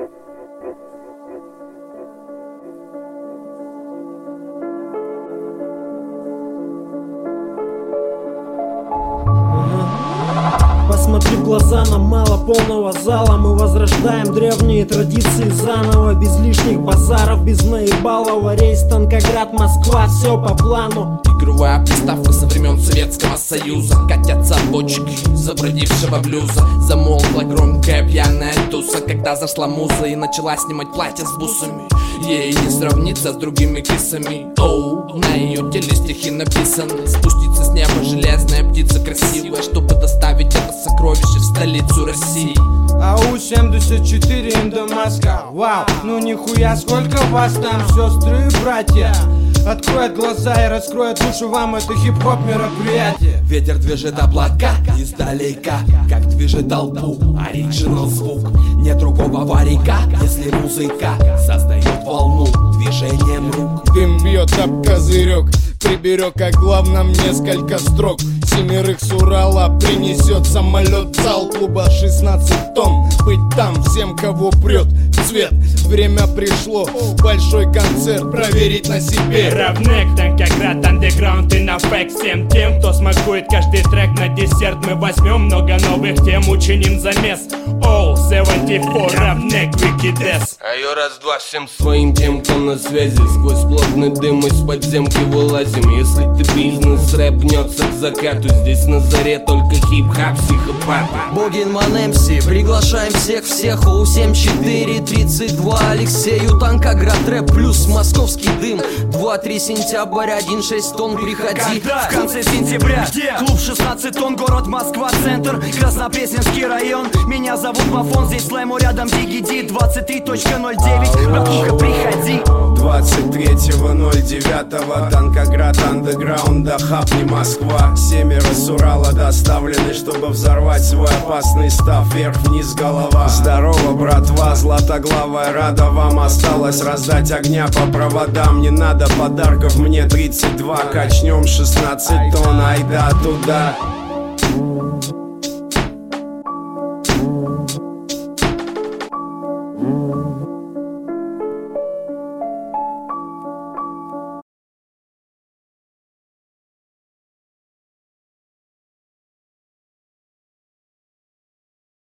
Посмотри в глаза, нам мало полного зала. Мы возрождаем древние традиции заново. Без лишних базаров, без наебалова. Рейс Танкоград, Москва, все по плану. Игровая приставка со времен Советского Союза. Катятся бочки забродившего блюза. Замолкла громкая пьяная туса, когда зашла муза и начала снимать платье с бусами. Ей не сравнится с другими кисами. Оу, на ее теле стихи написаны. Спустится с неба железная птица красивая, чтобы доставить это сокровище в столицу России. АУ-74 Индомаска. Вау, ну нихуя, сколько вас там, сестры и братья. Откроет глаза и раскроет уши вам, это хип-хоп мероприятие. Ветер движет облака издалека, как движет толпу оригинал звук. Нет другого варика, если музыка создает волну движением рук. Дым бьет об козырек, приберег о главном несколько строк. 7 с Урала принесет самолет в зал клуба 16 тонн. Быть там всем, кого прет в цвет. Время пришло, большой концерт проверить на себе. Равнек, Танкоград, андеграунд и на фэк. Всем тем, кто смакует каждый трек на десерт. Мы возьмем много новых тем, учиним замес. All 74, Равнек, Викидес. Айо, раз-два всем своим тем, кто на связи. Сквозь плотный дым из подземки вылазим. Если ты бизнес, рэп гнется к закату. Здесь на заре только хип-хап, психопат. Богинман МС, приглашаем всех АУ-74, 32 Алексею, Танкоград, рэп плюс московский дым. 2-3 сентября, 1-6 тонн, приходи. Когда? В конце сентября. Где? Клуб 16 тонн, город Москва, центр, Краснопресненский район. Меня зовут Мафон, здесь слайму рядом DGD 23.09, братуха, приходи. 23.09 Танкоград, андеграунда, хаб не Москва. 7 с Урала доставлены, чтобы взорвать свой опасный став. Вверх-вниз голова. Здорово, братва, златоглавая, рада вам. Осталось раздать огня по проводам. Не надо подарков, мне 32. Качнем 16 тонн, айда туда.